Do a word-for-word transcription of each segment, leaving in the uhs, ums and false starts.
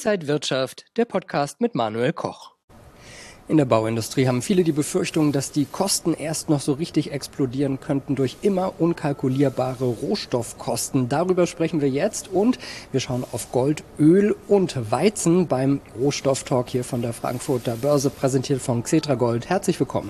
Inside Wirtschaft, der Podcast mit Manuel Koch. In der Bauindustrie haben viele die Befürchtung, dass die Kosten erst noch so richtig explodieren könnten durch immer unkalkulierbare Rohstoffkosten. Darüber sprechen wir jetzt und wir schauen auf Gold, Öl und Weizen beim Rohstofftalk hier von der Frankfurter Börse, präsentiert von Xetra Gold. Herzlich willkommen.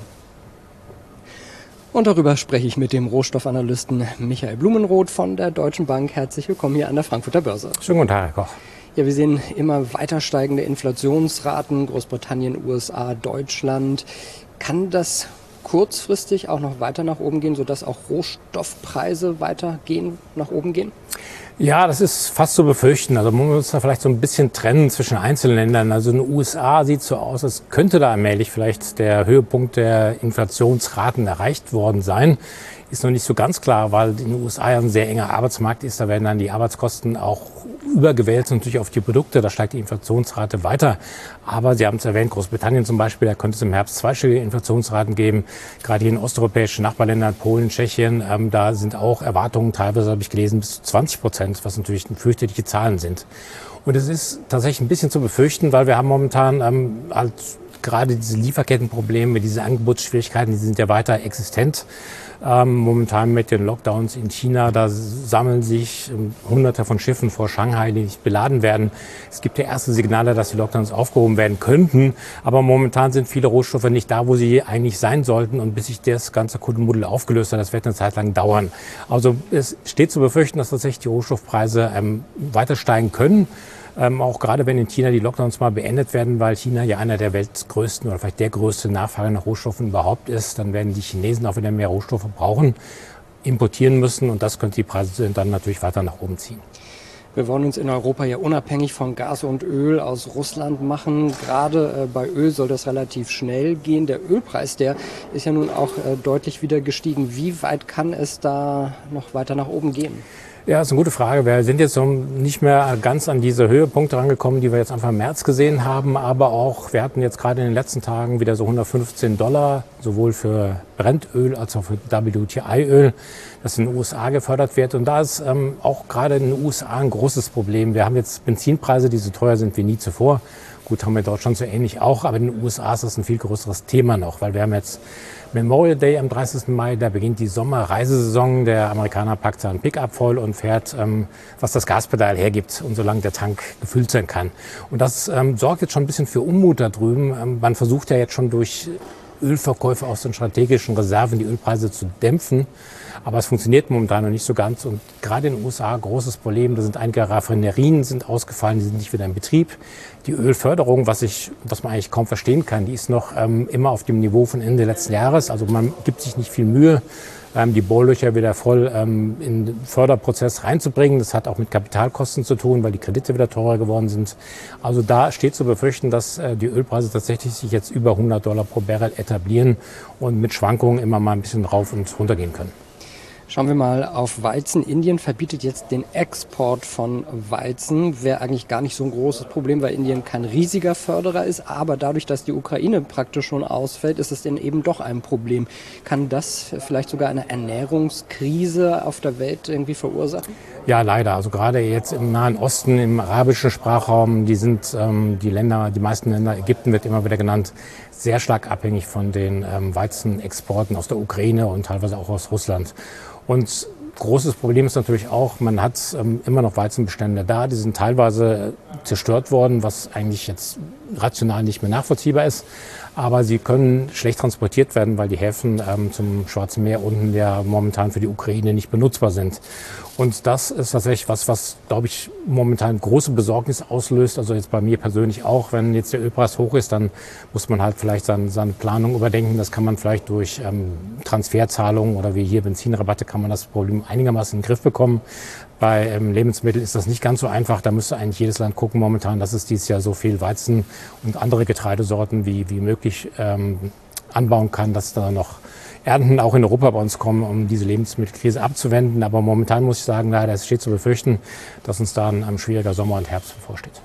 Und darüber spreche ich mit dem Rohstoffanalysten Michael Blumenroth von der Deutschen Bank. Herzlich willkommen hier an der Frankfurter Börse. Schönen guten Tag, Herr Koch. Ja, wir sehen immer weiter steigende Inflationsraten, Großbritannien, U S A, Deutschland. Kann das kurzfristig auch noch weiter nach oben gehen, sodass auch Rohstoffpreise weitergehen, nach oben gehen? Ja, das ist fast zu befürchten. Also man muss da vielleicht so ein bisschen trennen zwischen einzelnen Ländern. Also in den U S A sieht es so aus, als könnte da allmählich vielleicht der Höhepunkt der Inflationsraten erreicht worden sein. Ist noch nicht so ganz klar, weil in den U S A ja ein sehr enger Arbeitsmarkt ist. Da werden dann die Arbeitskosten auch übergewälzt natürlich auf die Produkte. Da steigt die Inflationsrate weiter. Aber Sie haben es erwähnt, Großbritannien zum Beispiel, da könnte es im Herbst zweistellige Inflationsraten geben. Gerade hier in osteuropäischen Nachbarländern, Polen, Tschechien, ähm, da sind auch Erwartungen, teilweise habe ich gelesen, bis zu zwanzig Prozent, was natürlich fürchterliche Zahlen sind. Und es ist tatsächlich ein bisschen zu befürchten, weil wir haben momentan ähm, halt gerade diese Lieferkettenprobleme, diese Angebotsschwierigkeiten, die sind ja weiter existent. Ähm, momentan mit den Lockdowns in China, da sammeln sich ähm, Hunderte von Schiffen vor Shanghai, die nicht beladen werden. Es gibt ja erste Signale, dass die Lockdowns aufgehoben werden könnten, aber momentan sind viele Rohstoffe nicht da, wo sie eigentlich sein sollten, und bis sich das ganze Kuddelmuddel aufgelöst hat, das wird eine Zeit lang dauern. Also es steht zu befürchten, dass tatsächlich die Rohstoffpreise ähm, weiter steigen können. Ähm, auch gerade wenn in China die Lockdowns mal beendet werden, weil China ja einer der weltgrößten oder vielleicht der größte Nachfrage nach Rohstoffen überhaupt ist, dann werden die Chinesen auch wieder mehr Rohstoffe brauchen, importieren müssen, und das könnte die Preise dann natürlich weiter nach oben ziehen. Wir wollen uns in Europa ja unabhängig von Gas und Öl aus Russland machen. Gerade äh, bei Öl soll das relativ schnell gehen. Der Ölpreis, der ist ja nun auch äh, deutlich wieder gestiegen. Wie weit kann es da noch weiter nach oben gehen? Ja, das ist eine gute Frage. Wir sind jetzt nicht mehr ganz an diese Höhepunkte rangekommen, die wir jetzt Anfang März gesehen haben. Aber auch, wir hatten jetzt gerade in den letzten Tagen wieder so hundertfünfzehn Dollar, sowohl für Brennöl als auch für W T I-Öl, das in den U S A gefördert wird. Und da ist ähm, auch gerade in den U S A ein großes Problem. Wir haben jetzt Benzinpreise, die so teuer sind wie nie zuvor. Gut, haben wir in Deutschland so ähnlich auch, aber in den U S A ist das ein viel größeres Thema noch, weil wir haben jetzt Memorial Day am dreißigsten Mai, da beginnt die Sommerreisesaison. Der Amerikaner packt seinen Pickup voll und fährt, ähm, was das Gaspedal hergibt, und solange der Tank gefüllt sein kann. Und das ähm, sorgt jetzt schon ein bisschen für Unmut da drüben. Ähm, man versucht ja jetzt schon durch Ölverkäufe aus den strategischen Reserven die Ölpreise zu dämpfen. Aber es funktioniert momentan noch nicht so ganz. Und gerade in den U S A großes Problem. Da sind einige Raffinerien sind ausgefallen, die sind nicht wieder in Betrieb. Die Ölförderung, was ich, was man eigentlich kaum verstehen kann, die ist noch ähm, immer auf dem Niveau von Ende letzten Jahres. Also man gibt sich nicht viel Mühe, ähm, die Bohrlöcher wieder voll ähm, in den Förderprozess reinzubringen. Das hat auch mit Kapitalkosten zu tun, weil die Kredite wieder teurer geworden sind. Also da steht zu befürchten, dass äh, die Ölpreise tatsächlich sich jetzt über hundert Dollar pro Barrel etablieren und mit Schwankungen immer mal ein bisschen rauf und runter gehen können. Schauen wir mal auf Weizen. Indien verbietet jetzt den Export von Weizen. Wäre eigentlich gar nicht so ein großes Problem, weil Indien kein riesiger Förderer ist. Aber dadurch, dass die Ukraine praktisch schon ausfällt, ist es denn eben doch ein Problem. Kann das vielleicht sogar eine Ernährungskrise auf der Welt irgendwie verursachen? Ja, leider. Also gerade jetzt im Nahen Osten, im arabischen Sprachraum, die sind ähm, die Länder, die meisten Länder, Ägypten wird immer wieder genannt, sehr stark abhängig von den ähm, Weizenexporten aus der Ukraine und teilweise auch aus Russland. Und großes Problem ist natürlich auch, man hat ähm, immer noch Weizenbestände da, die sind teilweise zerstört worden, was eigentlich jetzt rational nicht mehr nachvollziehbar ist. Aber sie können schlecht transportiert werden, weil die Häfen ähm, zum Schwarzen Meer unten ja momentan für die Ukraine nicht benutzbar sind. Und das ist tatsächlich was, was, glaube ich, momentan große Besorgnis auslöst. Also jetzt bei mir persönlich auch, wenn jetzt der Ölpreis hoch ist, dann muss man halt vielleicht seine, seine Planung überdenken. Das kann man vielleicht durch ähm, Transferzahlungen oder wie hier Benzinrabatte kann man das Problem einigermaßen in den Griff bekommen. Bei ähm, Lebensmitteln ist das nicht ganz so einfach. Da müsste eigentlich jedes Land gucken momentan, dass es dieses Jahr so viel Weizen und andere Getreidesorten wie, wie möglich ähm, anbauen kann, dass da noch Ernten auch in Europa bei uns kommen, um diese Lebensmittelkrise abzuwenden. Aber momentan muss ich sagen, leider, es steht zu befürchten, dass uns da ein, ein schwieriger Sommer und Herbst bevorsteht.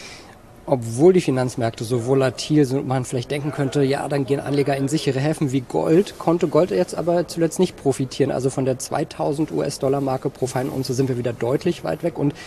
Obwohl die Finanzmärkte so volatil sind und man vielleicht denken könnte, ja, dann gehen Anleger in sichere Häfen wie Gold, konnte Gold jetzt aber zuletzt nicht profitieren. Also von der zweitausend US-Dollar-Marke pro Feinunze sind wir wieder deutlich weit weg. Und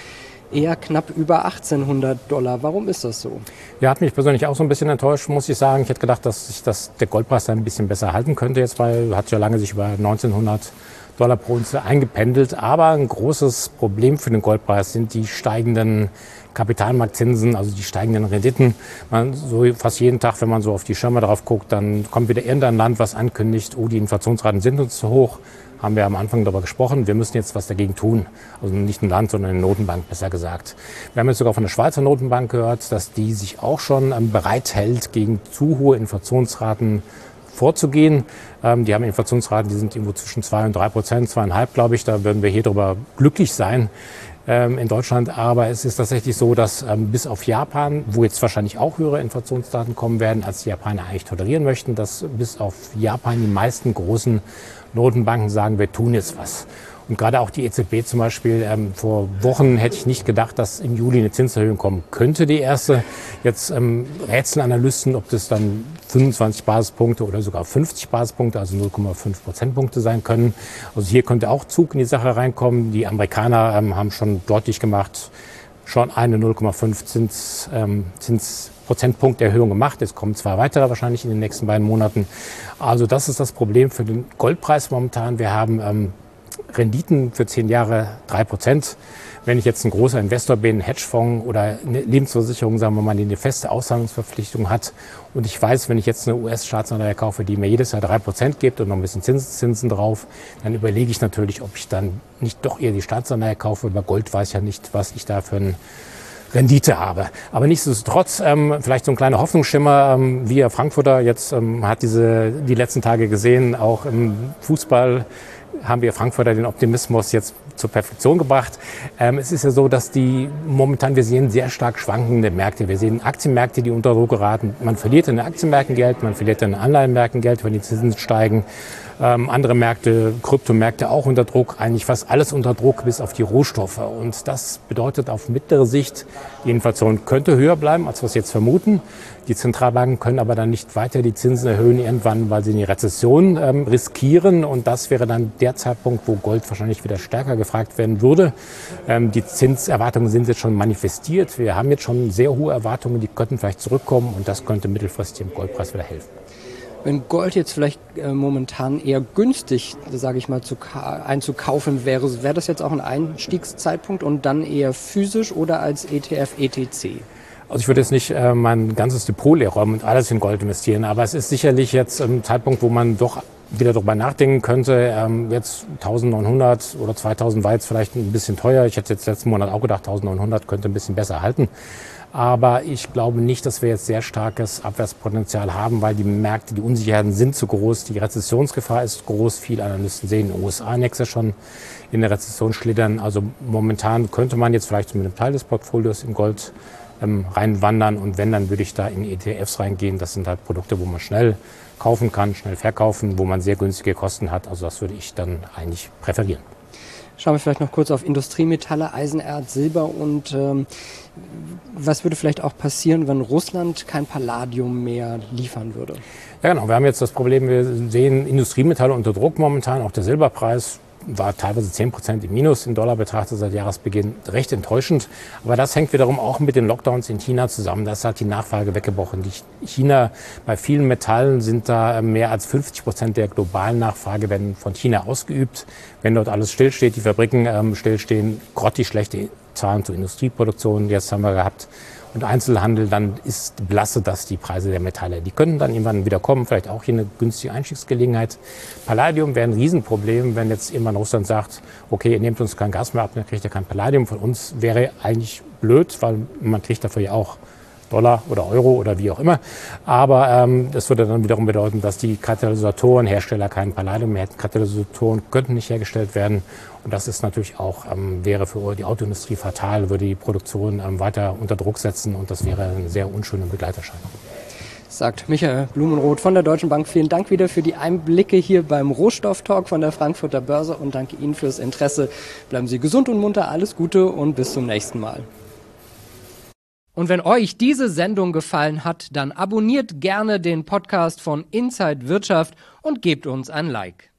eher knapp über achtzehnhundert Dollar. Warum ist das so? Ja, hat mich persönlich auch so ein bisschen enttäuscht, muss ich sagen. Ich hätte gedacht, dass sich das, der Goldpreis ein bisschen besser halten könnte jetzt, weil hat ja lange sich über neunzehnhundert Dollar pro Unze eingependelt. Aber ein großes Problem für den Goldpreis sind die steigenden Kapitalmarktzinsen, also die steigenden Renditen. Man, so fast jeden Tag, wenn man so auf die Schirme drauf guckt, dann kommt wieder irgendein Land, was ankündigt, oh, die Inflationsraten sind uns zu hoch. Haben wir am Anfang darüber gesprochen, wir müssen jetzt was dagegen tun. Also nicht ein Land, sondern eine Notenbank, besser gesagt. Wir haben jetzt sogar von der Schweizer Notenbank gehört, dass die sich auch schon bereithält, gegen zu hohe Inflationsraten vorzugehen. Ähm, die haben Inflationsraten, die sind irgendwo zwischen zwei und drei Prozent, zweieinhalb, glaube ich. Da würden wir hier drüber glücklich sein ähm, in Deutschland. Aber es ist tatsächlich so, dass ähm, bis auf Japan, wo jetzt wahrscheinlich auch höhere Inflationsdaten kommen werden, als die Japaner eigentlich tolerieren möchten, dass bis auf Japan die meisten großen Notenbanken sagen, wir tun jetzt was. Und gerade auch die E Z B zum Beispiel, ähm, vor Wochen hätte ich nicht gedacht, dass im Juli eine Zinserhöhung kommen könnte, die erste. Jetzt ähm, rätseln Analysten, ob das dann fünfundzwanzig Basispunkte oder sogar fünfzig Basispunkte, also null Komma fünf Prozentpunkte sein können. Also hier könnte auch Zug in die Sache reinkommen. Die Amerikaner ähm, haben schon deutlich gemacht, schon eine null Komma fünf Zins, ähm, Zins Prozentpunkterhöhung gemacht. Es kommen zwei weitere wahrscheinlich in den nächsten beiden Monaten. Also das ist das Problem für den Goldpreis momentan. Wir haben ähm, Renditen für zehn Jahre drei Prozent. Wenn ich jetzt ein großer Investor bin, ein Hedgefonds oder eine Lebensversicherung, sagen wir mal, die eine feste Auszahlungsverpflichtung hat und ich weiß, wenn ich jetzt eine U S-Staatsanleihe kaufe, die mir jedes Jahr drei Prozent gibt und noch ein bisschen Zinszinsen drauf, dann überlege ich natürlich, ob ich dann nicht doch eher die Staatsanleihe kaufe. Über Gold weiß ich ja nicht, was ich da für ein Rendite habe. Aber nichtsdestotrotz, ähm, vielleicht so ein kleiner Hoffnungsschimmer. Ähm, wir Frankfurter, jetzt ähm, hat diese die letzten Tage gesehen, auch im Fußball haben wir Frankfurter den Optimismus jetzt zur Perfektion gebracht. Ähm, es ist ja so, dass die momentan, wir sehen sehr stark schwankende Märkte. Wir sehen Aktienmärkte, die unter Druck geraten. Man verliert in den Aktienmärkten Geld, man verliert in den Anleihenmärkten Geld, wenn die Zinsen steigen. Ähm, andere Märkte, Kryptomärkte auch unter Druck, eigentlich fast alles unter Druck, bis auf die Rohstoffe. Und das bedeutet auf mittlere Sicht, die Inflation könnte höher bleiben, als wir es jetzt vermuten. Die Zentralbanken können aber dann nicht weiter die Zinsen erhöhen irgendwann, weil sie eine Rezession ähm, riskieren. Und das wäre dann der Zeitpunkt, wo Gold wahrscheinlich wieder stärker gefragt werden würde. Ähm, die Zinserwartungen sind jetzt schon manifestiert. Wir haben jetzt schon sehr hohe Erwartungen, die könnten vielleicht zurückkommen. Und das könnte mittelfristig dem Goldpreis wieder helfen. Wenn Gold jetzt vielleicht äh, momentan eher günstig, sage ich mal, zu einzukaufen wäre, wäre das jetzt auch ein Einstiegszeitpunkt und dann eher physisch oder als E T F, E T C? Also ich würde jetzt nicht äh, mein ganzes Depot leer räumen und alles in Gold investieren, aber es ist sicherlich jetzt ein Zeitpunkt, wo man doch wieder darüber nachdenken könnte. Ähm, jetzt neunzehnhundert oder zweitausend war jetzt vielleicht ein bisschen teuer. Ich hätte jetzt letzten Monat auch gedacht, neunzehnhundert könnte ein bisschen besser halten. Aber ich glaube nicht, dass wir jetzt sehr starkes Abwärtspotenzial haben, weil die Märkte, die Unsicherheiten sind zu groß. Die Rezessionsgefahr ist groß. Viele Analysten sehen in den U S A nächstes Jahr schon in der Rezession schlittern. Also momentan könnte man jetzt vielleicht mit einem Teil des Portfolios in Gold ähm, reinwandern. Und wenn, dann würde ich da in E T Fs reingehen. Das sind halt Produkte, wo man schnell kaufen kann, schnell verkaufen, wo man sehr günstige Kosten hat. Also das würde ich dann eigentlich präferieren. Schauen wir vielleicht noch kurz auf Industriemetalle, Eisenerz, Silber und ähm, was würde vielleicht auch passieren, wenn Russland kein Palladium mehr liefern würde? Ja genau, wir haben jetzt das Problem, wir sehen Industriemetalle unter Druck momentan, auch der Silberpreis war teilweise zehn Prozent im Minus im Dollar betrachtet seit Jahresbeginn, recht enttäuschend. Aber das hängt wiederum auch mit den Lockdowns in China zusammen. Da ist halt die Nachfrage weggebrochen. Die China, bei vielen Metallen sind da mehr als fünfzig Prozent der globalen Nachfrage werden von China ausgeübt. Wenn dort alles stillsteht, die Fabriken ähm, stillstehen, grottig schlechte Zahlen zur Industrieproduktion. Jetzt haben wir gehabt. Und Einzelhandel, dann ist blasse das die Preise der Metalle. Die können dann irgendwann wieder kommen, vielleicht auch hier eine günstige Einstiegsgelegenheit. Palladium wäre ein Riesenproblem, wenn jetzt irgendwann Russland sagt, okay, ihr nehmt uns kein Gas mehr ab, dann kriegt ihr kein Palladium von uns. Wäre eigentlich blöd, weil man kriegt dafür ja auch Dollar oder Euro oder wie auch immer. Aber ähm, das würde dann wiederum bedeuten, dass die Katalysatorenhersteller kein Palladium mehr hätten. Katalysatoren könnten nicht hergestellt werden. Und das ist natürlich auch, ähm, wäre für die Autoindustrie fatal, würde die Produktion ähm, weiter unter Druck setzen. Und das wäre eine sehr unschöne Begleiterscheinung. Sagt Michael Blumenroth von der Deutschen Bank. Vielen Dank wieder für die Einblicke hier beim Rohstofftalk von der Frankfurter Börse und danke Ihnen fürs Interesse. Bleiben Sie gesund und munter, alles Gute und bis zum nächsten Mal. Und wenn euch diese Sendung gefallen hat, dann abonniert gerne den Podcast von Inside Wirtschaft und gebt uns ein Like.